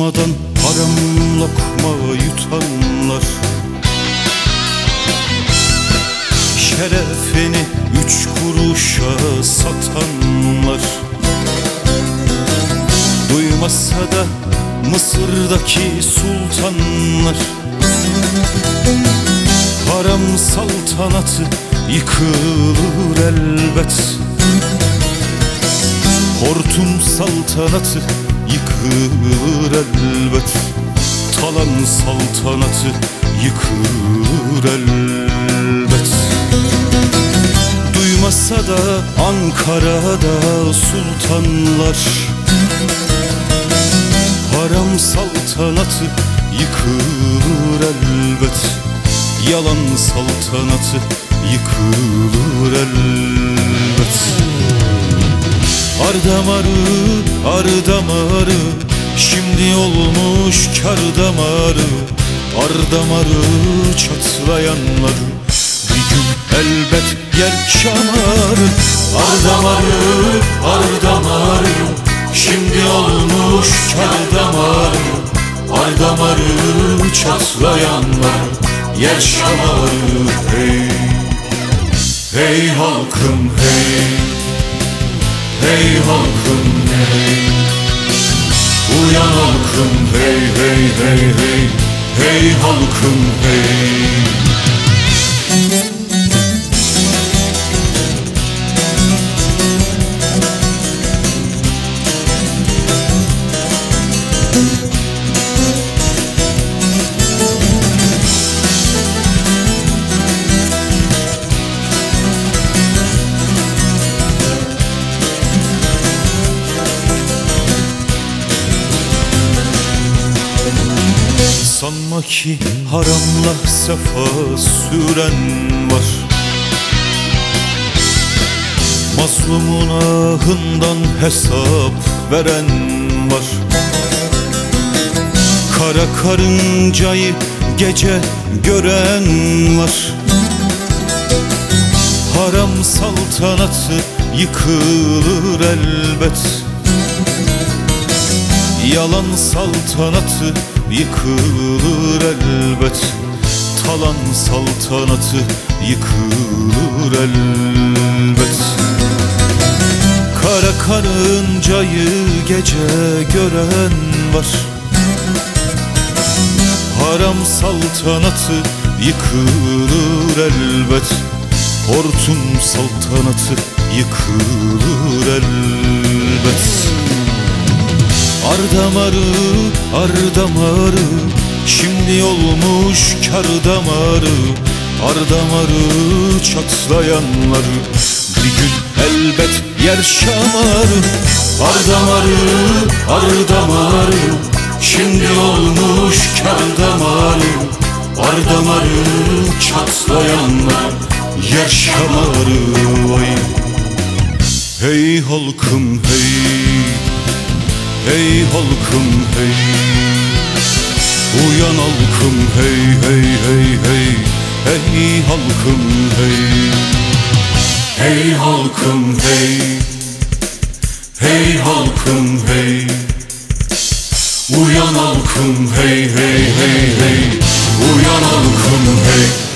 Çalışmadan haram lokma yutanlar, şerefini 3 kuruşa satanlar, duymasa da Mısır'daki sultanlar, haram saltanatı yıkılır elbet. Hortum saltanatı yıkılır elbet. Talan saltanatı yıkılır elbet. Duymasa da Ankara'da sultanlar, haram saltanatı yıkılır elbet. Yalan saltanatı yıkılır elbet. Ardamarı, ardamarı, şimdi olmuş kar damarı. Ardamarı çatlayanları bir gün elbet yer şamarı. Ardamarı, ardamarı, şimdi olmuş kar damarı. Ardamarı çatlayanlar yer şamarı. Hey, hey halkım hey, hey halkım hey, uyan halkım hey hey hey hey, hey halkım hey. Sanma ki haramla sefa süren var, mazlumun ahından hesap veren var. Kara karıncayı gece gören var. Haram saltanatı yıkılır elbet. Yalan saltanatı yıkılır elbet. Talan saltanatı yıkılır elbet. Kara karıncayı gece gören var. Haram saltanatı yıkılır elbet. Hortum saltanatı yıkılır elbet. Ardamarı, ardamarı, şimdi olmuş kar damarı. Ardamarı çatlayanları bir gün elbet yer şamarı. Ardamarı, ardamarı, şimdi olmuş kar damarı. Ardamarı çatlayanlar yer şamarı. Vay, hey halkım hey, hey halkım hey, uyan halkım hey hey hey hey, hey halkım hey. Hey halkım hey, hey halkım hey, uyan halkım hey hey hey hey, uyan halkım hey.